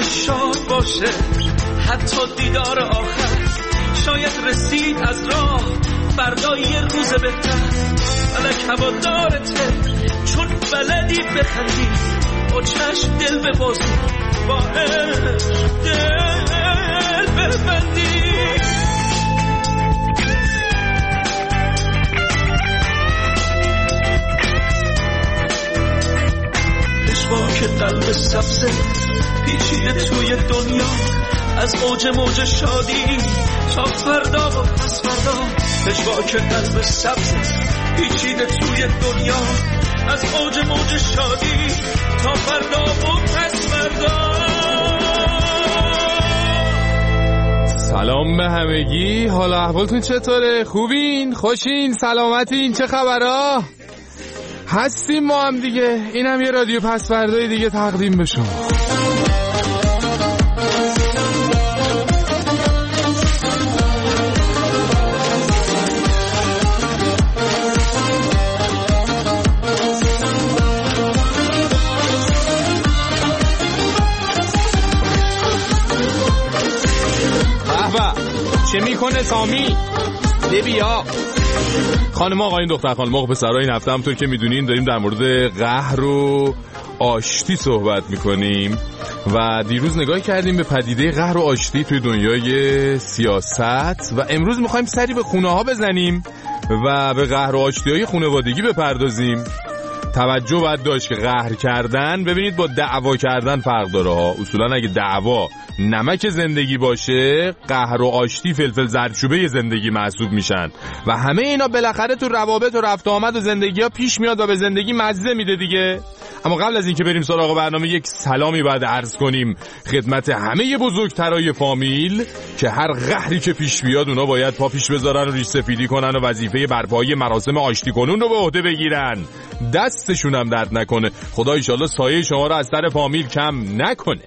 شاد باشه، حتی دیدار آخر شاید رسید از راه، فردا یه روز بهتر. فلک هوادارته چون بلدی بخندی، با چشم دل ببازی، با عشق دل ببندی. پشواک قلب سبزه پیچیده توی دنیا، از اوج موج شادی تا فردا و پس فردا. پشواک قلب سبزه پیچیده توی دنیا، از اوج موج شادی تا فردا و پس فردا. سلام به همگی، حال احوالتون چطوره؟ خوبین؟ خوشین؟ سلامتین؟ چه خبرها؟ هستیم ما هم دیگه. اینم یه رادیو پس فردای دیگه تقدیم به شما. چه میکنه سامی؟ بیا خانم آقایون دختر خانم آقا پسرها، این هفته همونطور که میدونین داریم در مورد قهر و آشتی صحبت میکنیم و دیروز نگاه کردیم به پدیده قهر و آشتی توی دنیای سیاست و امروز میخوایم سری به خونه ها بزنیم و به قهر و آشتی های خانوادگی بپردازیم. توجه باید داشت که قهر کردن ببینید با دعوا کردن فرق داره ها. اصولا اگه دعوا نمک زندگی باشه، قهر و آشتی فلفل زردچوبه زندگی محسوب میشن و همه اینا بالاخره تو روابط و رفت آمد و زندگی ها پیش میاد و به زندگی مزه میده دیگه. اما قبل از این که بریم سراغ برنامه، یک سلامی باید عرض کنیم خدمت همه بزرگترای فامیل که هر قهری که پیش بیاد اونا باید پا پیش بذارن و ریش سفیدی کنن و وظیفه برپایی مراسم آشتی کنون رو به عهده بگیرن. دستشون هم درد نکنه. خدا ان شاءالله سایه شما رو از سر فامیل کم نکنه.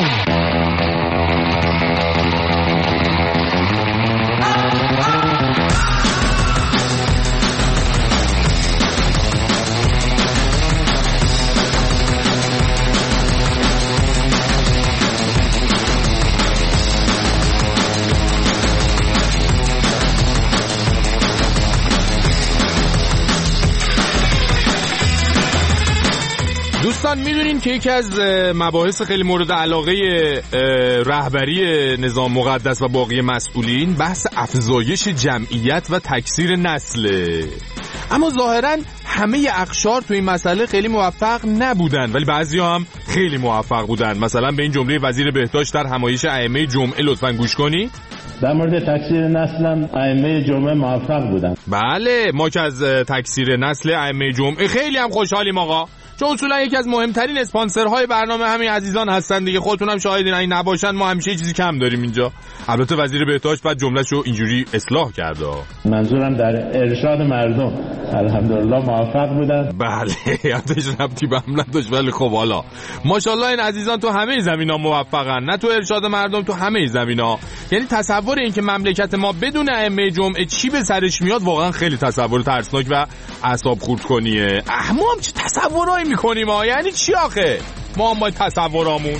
دوستان میدونین که یکی از مباحث خیلی مورد علاقه رهبری نظام مقدس و باقی مسئولین بحث افزایش جمعیت و تکثیر نسله. اما ظاهرا همه اقشار تو این مسئله خیلی موفق نبودن، ولی بعضیا هم خیلی موفق بودن. مثلا به این جمله وزیر بهداشت در همایش ائمه جمعه لطفاً گوش کنی. در مورد تکثیر نسل هم ائمه جمعه موفق بودن. بله، ما که از تکثیر نسل ائمه جمعه خیلی هم خوشحالیم آقا، چون اصولا یکی از مهمترین اسپانسرهای برنامه همین عزیزان هستن دیگه. خودتون هم شاهدین این نباشن ما همیشه چیزی کم داریم اینجا. البته وزیر بهداشت بعد جمله‌شو اینجوری اصلاح کرده. منظورم در ارشاد مردم الحمدلله موفق بودن. بله، یادش ربطی به هم نداشت، ولی خب حالا ماشاءالله این عزیزان تو همه زمینا موفقن، نه تو ارشاد مردم، تو همه زمینا. یعنی تصور این که مملکت ما بدون ائمه جمعه چی به سرش میاد واقعا خیلی تصور ترسناک و اعصاب خورد کنیه. ما هم چه تصورایی میکنیم ها؟ یعنی چی آخه؟ ما هم باید تصورامون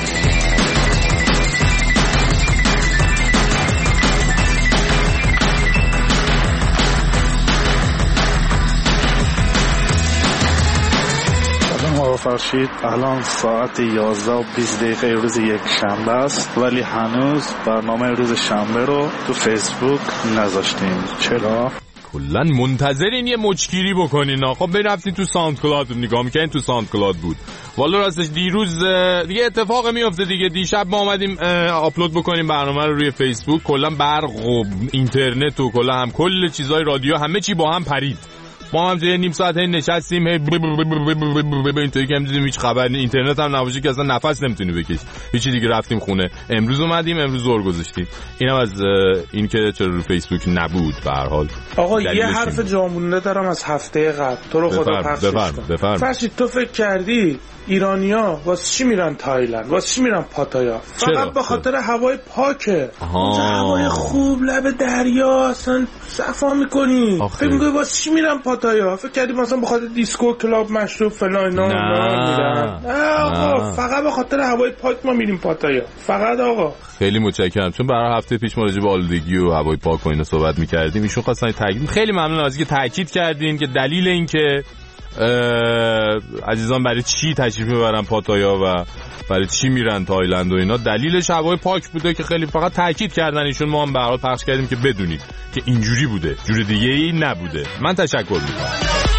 فرشید الان ساعت 11:20 روز یک شنبه است، ولی هنوز برنامه روز شنبه رو تو فیسبوک نذاشتیم. چرا؟ کلن منتظرین یه مچگیری بکنین. خب برفتین تو ساوند کلاود نگاه میکنین، تو ساوند کلاود بود. والا راستش دیروز دیگه اتفاق میفته دیگه. دیشب ما اومدیم آپلود بکنیم برنامه رو روی فیسبوک، کلا برق و اینترنت و کلا هم کل چیزای رادیو همه چی با هم پرید. ما هم یه نیم ساعت نشستیم اینطوری که دیدیم هیچ خبر نیست، اینترنت هم نباشه که اصلا نفس نمیتونی بکشی. هیچی دیگه رفتیم خونه. امروز اومدیم، امروز زور گذاشتیم. اینم از این که چرا رو فیسبوک نبود. به هر حال آقا یه حرف جامونده دارم از هفته قبل، تو رو خدا پخشش کن. فرشید تو فکر کردی ایرانیا واسه چی میرن تایلند، واسه چی میرن پاتایا؟ فقط به خاطر هوای پاکه. اونجا هوای خوب، لب دریا، اصلا صفا میکنی. فکر میکنی واسه چی میرن پاتایا؟ پاتایا. فکر کردی مثلا بخاطر دیسکو کلاب مشروب فلان اینا میرن؟ نه آقا، فقط به خاطر هوای پاک ما میریم پاتایا، فقط آقا. خیلی متشکرم، چون برای هفته پیش ما راجع به آلودگی و هوای پاک و اینا صحبت می‌کردیم، ایشون خواستن تاکید. خیلی ممنون از اینکه تاکید کردین که دلیل این که عزیزان برای چی تشریف میبرن پاتایا و برای چی میرن تایلند و اینا، دلیلش هوای پاک بوده که خیلی فقط تاکید کردن ایشون. ما هم به هر حال پخش کردیم که بدونید که اینجوری بوده، جور دیگه ای نبوده. من تشکر میکنم.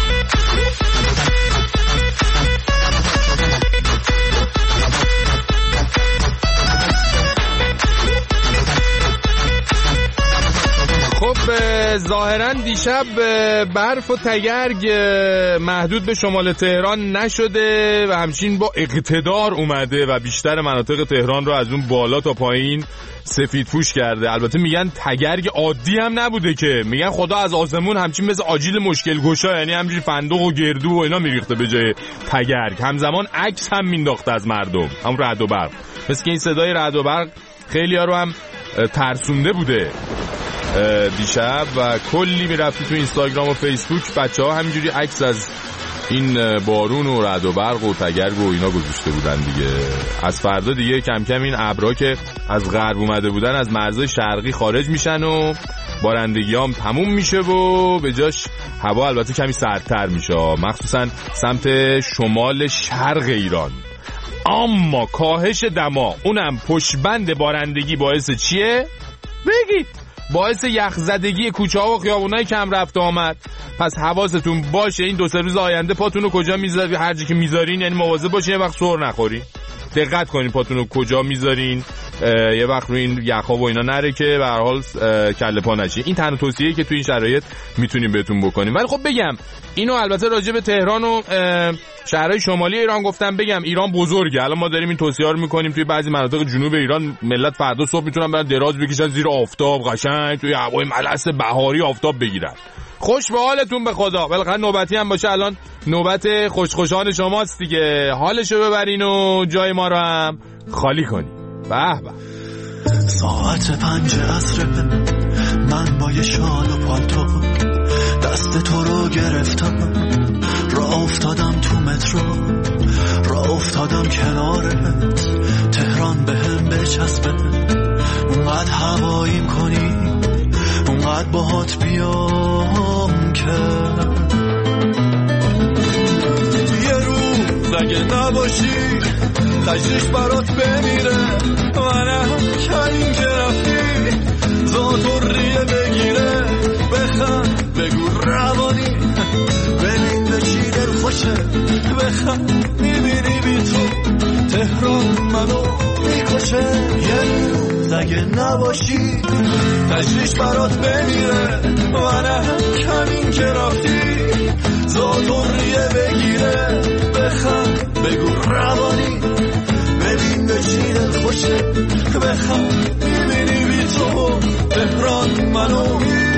خب ظاهرا دیشب برف و تگرگ محدود به شمال تهران نشده و همچنین با اقتدار اومده و بیشتر مناطق تهران رو از اون بالا تا پایین سفید پوش کرده. البته میگن تگرگ عادی هم نبوده که، میگن خدا از آسمون همچین مثل آجیل مشکل گشا، یعنی همچین فندق و گردو و اینا میریخته به جای تگرگ. همزمان عکس هم مینداخته از مردم، هم رعد و برق. مثل که این صدای رعد و برق خیلی ها رو هم ترسونده بوده دیشب و کلی میرفتی تو اینستاگرام و فیسبوک بچه‌ها همینجوری عکس از این بارون و رعد و برق و تگرگ و اینا گذاشته بودن دیگه. از فردا دیگه کم کم این ابرها که از غرب اومده بودن از مرزهای شرقی خارج میشن و بارندگی هم تموم میشه و به جاش هوا البته کمی سردتر میشه، مخصوصا سمت شمال شرق ایران. اما کاهش دما، اونم پشتبند بارندگی، باعث چیه؟ بگید. باعث یخزدگی کوچه‌ها و خیابونای کم رفت آمد. پس حواستون باشه این 2-3 روز آینده پاتون رو کجا میذارین، هر جا که میذارین یعنی مواظب باشین یه وقت سر نخورین. دقت کنین پاتون رو کجا میذارین، یه وقت رو این یخا و اینا نره که به هر حال کله پا نشه. این تنها توصیه‌ای که تو این شرایط میتونیم بهتون بکنیم. ولی خب بگم اینو البته راجع به تهران و شهرهای شمالی ایران گفتم، بگم ایران بزرگه. الان ما داریم این توصیه‌ها رو میکنیم توی بعضی مناطق جنوب ایران ملت فردا صبح میتونن برن دراز بکشن زیر آفتاب، قشنگ توی هوای ملس بهاری آفتاب بگیرن. خوش به حالتون به خدا. بالاخره نوبتی هم باشه، الان نوبت خوشخوشان شماست دیگه. حالشو ببرین و جای ما رو هم خالی کنین. به به. ساعت 5 عصر من با یه شال و پالتو دست تو رو گرفتم، راه افتادم تو مترو، راه افتادم کنارت، تهران بهم بچسبه، اونقدر هواییم کنی، اونقدر باهات بیام که یه روز اگه نباشی تجریش برات بمیره، منم کلیم که رفتی زاتوریه بگیره، بخند بگو روانی ببین به چی دل خوشه، بخند میبینی بی تو تهران منو میکشه، یه روز اگه نباشی تجریش برات بمیره، منم کلیم که رفتی زاتوریه بگیره، بخند بگو روانی ببین به چی دل خوشه، بخند میبینی بی تو تهران منو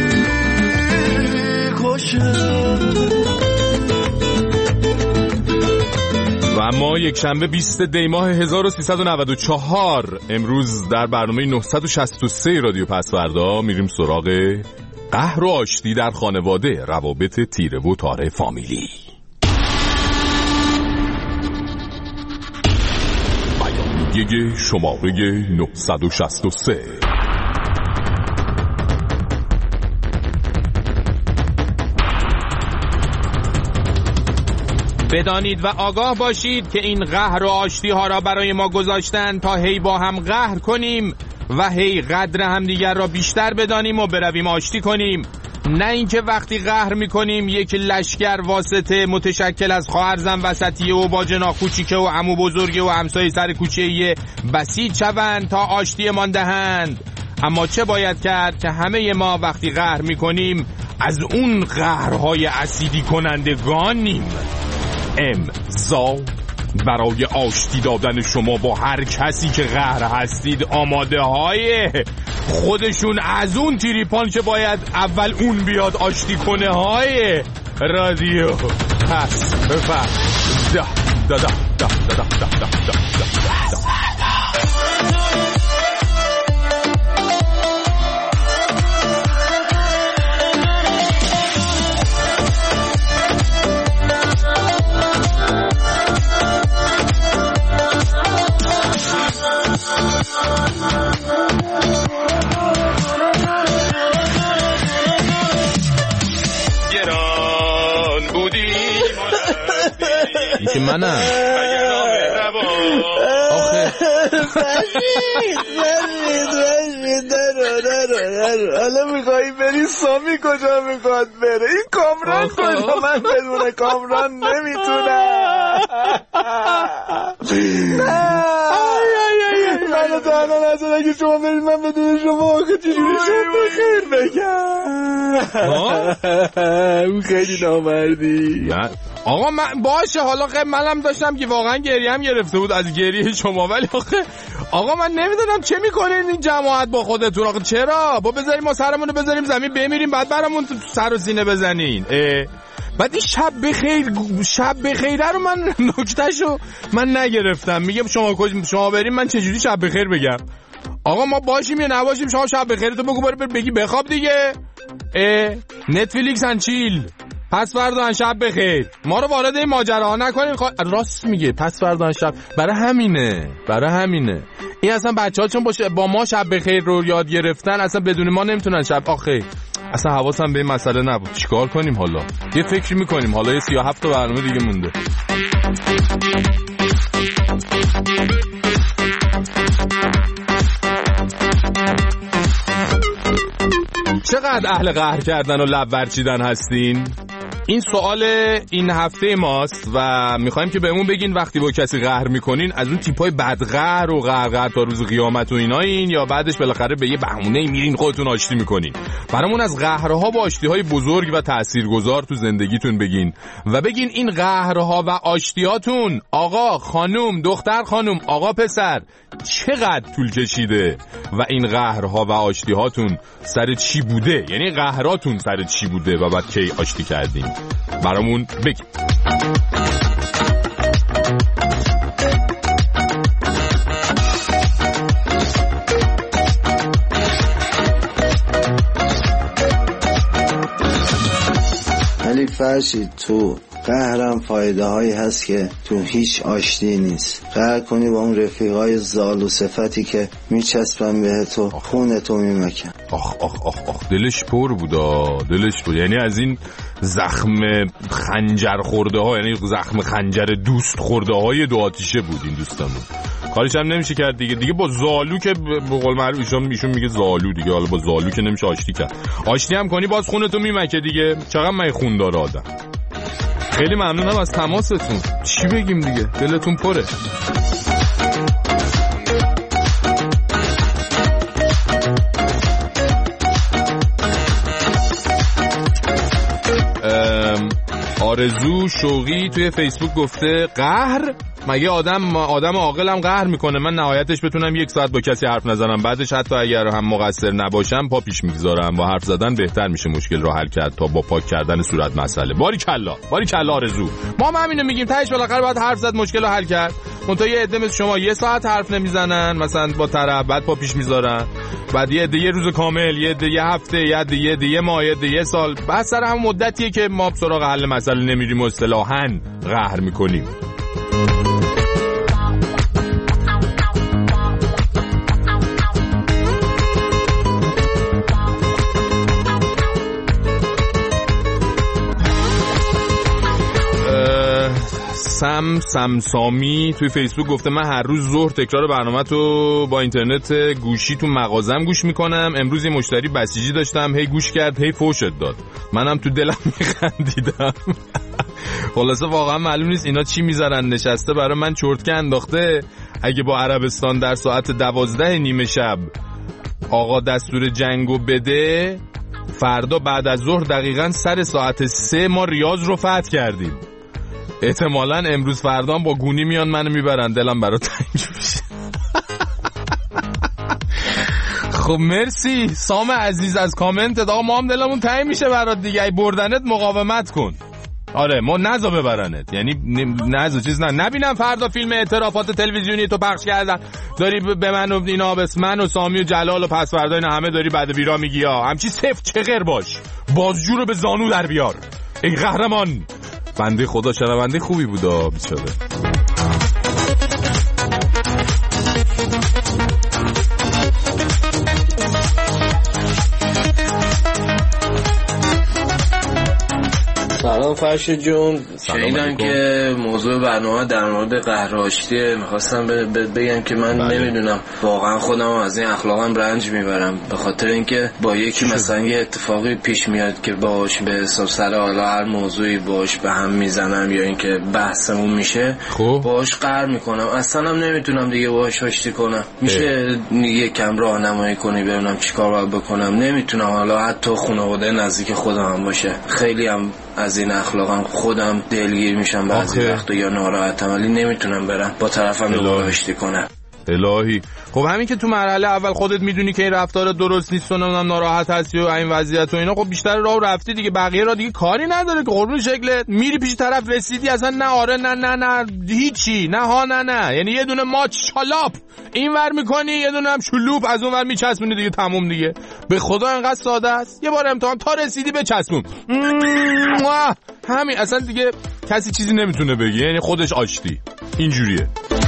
میکشه. و اما یک شنبه 20 دی ماه 1394 امروز در برنامه 963 رادیو پسوردا میریم سراغ قهر و آشتی در خانواده، روابط تیره و تاره فامیلی. بیانیه شماره 963. بدانید و آگاه باشید که این قهر و آشتی ها را برای ما گذاشتن تا هی با هم قهر کنیم و هی قدر همدیگر را بیشتر بدانیم و برویم آشتی کنیم، نه اینکه وقتی قهر میکنیم یک لشکر واسطه متشکل از خواهرزن وسطیه و باجنا کوچیکه و عمو بزرگه و همسایه سر کوچه‌ای بسیط شوند تا آشتی مان دهند. اما چه باید کرد که همه ما وقتی قهر میکنیم از اون قهرهای اسیدی کنندگانیم. امضا برای آشتی دادن شما با هر کسی که قهر هستید آماده های خودشون از اون تریپان که باید اول اون بیاد آشتی کنه های رادیو پس بفرد دا دا دا دا دا دا دا دا دا دا. این که منم آخه حالا میخوایی بری سامی کجا میخواد بره؟ این کامران کجا؟ من بدون کامران نمیتونم. منو تنها نزد اگه شما برید من بدون شما آخه چجوری شب بخیر بگم. اون خیلی نامردی. آقا من باشه حالا منم داشتم که واقعا گریم گرفته بود از گریه شما، ولی آقا من نمیدونم چه میکنین این جماعت با خودتون. آقا چرا با بذاریم ما سرمونو بذاریم زمین بمیریم بعد برامون سر و سینه بزنین؟ بعد این شب بخیره رو من نکتهشو من نگرفتم. میگم شما بریم من چجوری شب بخیر بگم؟ آقا ما باشیم یا نباشیم شما شب بخیرتو بگو بگی بخواب دیگه. نتفلیکس ان چیل، پس فردا شب بخیر، ما رو وارد این ماجراها نکنین. راست میگه، پس فردا شب. برای همینه این اصلا بچه‌ها چون با ما شب بخیر رو یاد گرفتن اصلا بدون ما نمیتونن شب. آخه اصلا حواسم به این مسئله نبود. چیکار کنیم حالا؟ یه فکری میکنیم. حالا یه 37 تا برنامه دیگه مونده. چقدر اهل قهر کردن و لب ورچیدن هستین؟ این سوال این هفته ماست و میخوایم که بهمون بگین وقتی با کسی قهر میکنین از اون تیپای بدقهر و قهر تا روز قیامت و اینایین یا بعدش بالاخره به یه بهونه میرین خودتون آشتی میکنین. برامون از قهرها و آشتیهای بزرگ و تاثیرگذار تو زندگیتون بگین و بگین این قهرها و آشتیاتون آقا خانم، دختر خانم، آقا پسر چقدر طول کشیده و این قهرها و آشتیهاتون سر چی بوده؟ یعنی قهراتون سر چی بوده و بعد کی آشتی کردین؟ برامون بگید. ولی فرشید تو قهرم فایده هایی هست که تو هیچ آشتی نیست. قهر کنی با اون رفیقای زالو صفتی که میچسبن به تو خونتو میمکن. آخ دلش پر بودا، دلش بود. یعنی از این زخم خنجر خورده ها، یعنی زخم خنجر دوست خورده های دو آتیشه بود این دوستمون. کارش هم نمیشه کرد دیگه با زالو که به قول معروف ایشون میگه زالو دیگه. حالا با زالو که نمیشه آشتی کرد. آشتی هم کنی باز خونتو میمکه دیگه. چقدر من خون داره آدم. خیلی ممنونم از تماستون. چی بگیم دیگه، دلتون پره. آرزو شوقی توی فیسبوک گفته قهر مگه آدم عاقلم قهر میکنه؟ من نهایتش بتونم 1 ساعت با کسی حرف نزنم، بعدش حتی اگر هم مقصر نباشم پا پیش میگذارم. با حرف زدن بهتر میشه مشکل رو حل کرد تا با پاک کردن صورت مسئله. باریکلا آرزو. ما هم همینو میگیم، تهش بالاخره باید حرف زد مشکل رو حل کرد. منتها یه عده مثل شما 1 ساعت حرف نمیزنن مثلا با طرف، بعد پا پیش میذارن، بعد یه عده 1 روز کامل، یه عده 1 هفته، یه عده 1 ماه، یه عده 1 سال. بعد سر هم مدتیه که ما سراغ حل مسئله نمیریم و اصطلاحاً قهر میکنیم. سامی توی فیسبوک گفته من هر روز ظهر تکرار برنامه‌تو با اینترنت گوشی تو مغازم گوش میکنم. امروز یه مشتری بسیجی داشتم، هی گوش کرد هی فوشت داد، منم تو دلم میخندیدم. خلاصه واقعا معلوم نیست اینا چی میذارن. نشسته برای من چرتکه انداخته اگه با عربستان در ساعت 12 نیم شب آقا دستور جنگو بده، فردا بعد از ظهر دقیقاً سر ساعت 3 ما ریاض رو فتح کردیم. احتمالاً امروز فردان با گونی میان منو میبرن. دلم برات تنگ میشه. خب مرسی سام عزیز از کامنتت. آقا ما هم دلمون تنگ میشه برات دیگه. ای بردنت مقاومت کن. آره ما نزا ببرنت، یعنی نزا چیز نبینم فردا فیلم اعترافات تلویزیونی تو پخش کردن داری به من و اینا، بس من و سامی و جلال و پس فردا اینا همه داری بعد بیرا میگی ها همچی سفت چغر باش، بازجو رو به زانو در بیار ای قهرمان. بنده خدا شنونده خوبی بودا بیچاره. سلام سلام فرشید جون. شنیدم که موضوع برنامه در مورد قهر و آشتیه. میخواستم بگم که من نمیدونم واقعا خودم از این اخلاقم رنج میبرم، به خاطر اینکه با یکی مثلا یه اتفاقی پیش میاد که باهاش به حساب سر حالا هر موضوعی باهاش به هم میزنم یا اینکه بحثمون میشه باهاش قهر میکنم، اصلا هم نمیتونم دیگه باهاش آشتی کنم. میشه یه کم راهنمایی کنی ببینم چیکار باید بکنم؟ نمیتونم، حالا حتی خانواده نزدیک خودم هم باشه. خیلی هم از این اخلاقم خودم دلگیر میشم بعضی وقتا یا ناراحتم، ولی نمیتونم برم با طرفم دوباره آشتی کنم. الهی. خب همین که تو مرحله اول خودت میدونی که این رفتار درست نیست و ناراحت هستی و این وضعیت و اینا، خب بیشتر راه رفتی دیگه، بقیه را دیگه کاری نداره که قربون شکلت میری پیش طرف رسیدی اصلا نه آره نه هیچی، نه ها نه، یعنی یه دونه ماچ شالاپ اینور میکنی یه دونه هم شلوپ از اونور میچسبونی دیگه، تموم دیگه. به خدا انقدر ساده است، یه بار امتحان تا رسیدی بچسبون همین، اصلا دیگه کسی چیزی نمیتونه بگه، یعنی خودش آشتی. اینجوریه.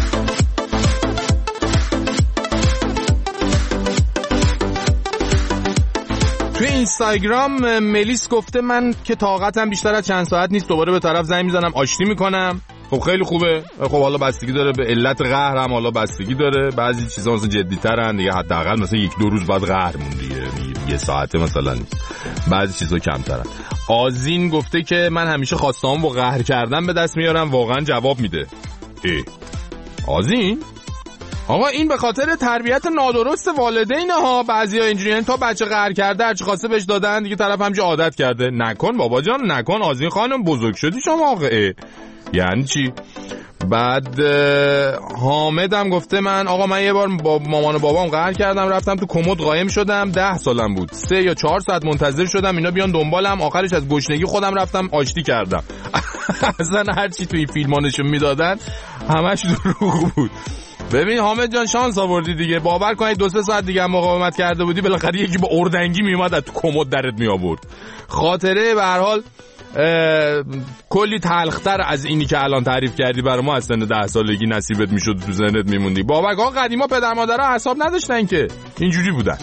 توی اینستاگرام ملیس گفته من که طاقتم بیشتر از چند ساعت نیست دوباره به طرف زنگ میزنم آشتی میکنم. خب خیلی خوبه. خب حالا بستگی داره به علت قهر هم، حالا بستگی داره، بعضی چیزا مثلا جدی‌ترن دیگه، حداقل مثلا 1-2 روز بعد قهر موندی، یه ساعته مثلا نیست، بعضی چیزا کمترن. آزین گفته که من همیشه خواسته‌ام با قهر کردن به دست میارم، واقعا جواب میده. آزین آقا این به خاطر تربیت نادرست والدین ها، بعضیا اینجوری، یعنی تا بچه قهر کرده هرچی خواسته بهش دادن دیگه، طرف همینجا عادت کرده. نکن بابا جان نکن، آزین خانم بزرگ شدی شما آقا. یعنی چی؟ بعد حامد هم گفته من یه بار با مامان و بابام قهر کردم، رفتم تو کمد قایم شدم، 10 سالم بود، 3 یا 4 ساعت منتظر شدم اینا بیان دنبالم، آخرش از گشنگی خودم رفتم آشتی کردم. اصلا هرچی تو این فیلم‌ها نشون میدادن همش دروغ بود. ببین حامد جان شانس آوردی دیگه، باور کنید 2-3 ساعت دیگه هم مقاومت کرده بودی بالاخره یکی با اردنگی میومد از تو کمد درت می آورد. خاطره به هر حال کلی تلختر از اینی که الان تعریف کردی برای ما از سن 10 سالگی نصیبت میشد، تو ذهنت میموندی. باور کن قدیما پدر مادرها حساب نداشتن که، اینجوری بودن.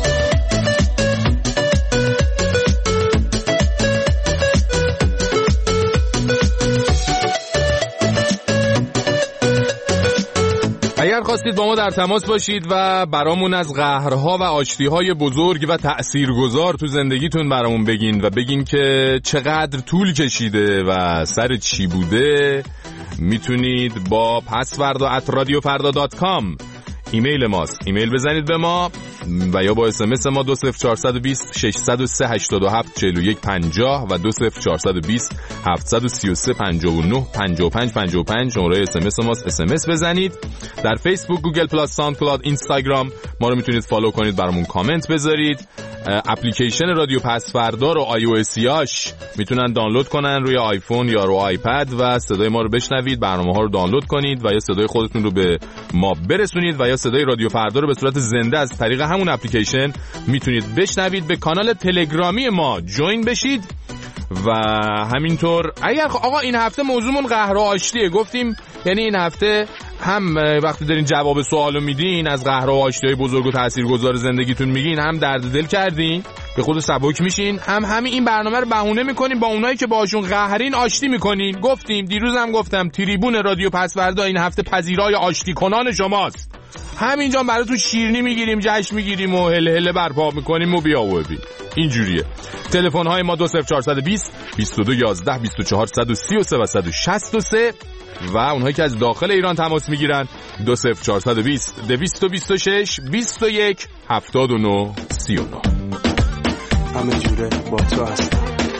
اگر خواستید با ما در تماس باشید و برامون از قهرها و آشتیهای بزرگ و تأثیرگذار تو زندگیتون برامون بگین و بگین که چقدر طول کشیده و سر چی بوده، میتونید با passvarda@radiofarda.com ایمیل ماست، ایمیل بزنید به ما و یا با SMS ما 20420 603 87 41 50 و 20420 733 59 55 55 شماره SMS ماست، SMS بزنید. در فیسبوک، گوگل پلاس، ساوندکلاود، اینستاگرام ما رو میتونید فالو کنید، برامون کامنت بذارید. اپلیکیشن رادیو پسوردا رو iOSیاش میتونن دانلود کنن روی آیفون یا رو آیپد و صدای ما رو بشنوید، برنامه ها رو دانلود کنید و یا صدای خودتون رو به ما برسونید و یا صدای رادیو فردا رو به صورت زنده از طریق همون اپلیکیشن میتونید بشنوید. به کانال تلگرامی ما جوین بشید و همینطور اگر آقا این هفته موضوعمون قهر و آشتیه گفتیم، یعنی این هفته هم وقتی دارین جواب سوالو میدین از قهر و آشتی‌های بزرگ و تاثیرگذار زندگیتون میگین، هم درد دل کردین به خود سبک میشین، هم همین این برنامه رو بهونه میکنین با اونایی که باشون قهرین آشتی میکنین. گفتیم دیروزم گفتم تریبون رادیو پسوردا این هفته پذیرای آشتی کنان شماست. همینجا براتون شیرینی میگیریم، جشن میگیریم و هله هله برپا میکنیم و بیا و ببین. اینجوریه. تلفن های ما 20420 22 11 24 133 و 163 و اونهایی که از داخل ایران تماس میگیرن 20420 226 21 79 39. همه جوره با تو هستم،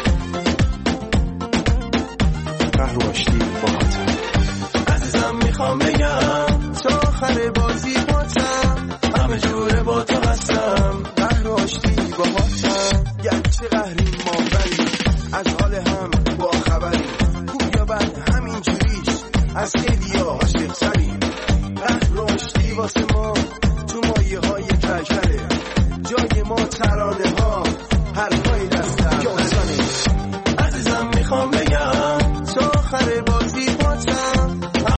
قهر و آشتی با هاتم، عزیزم میخوام بگم تا آخر بازی باتم، همه جوره با تو هستم، قهر و آشتی با هاتم، گرچه قهریم ما بریم از حال هم با خبریم، خوب یا بد همین جوریش از خیلی ها عاشق سریم.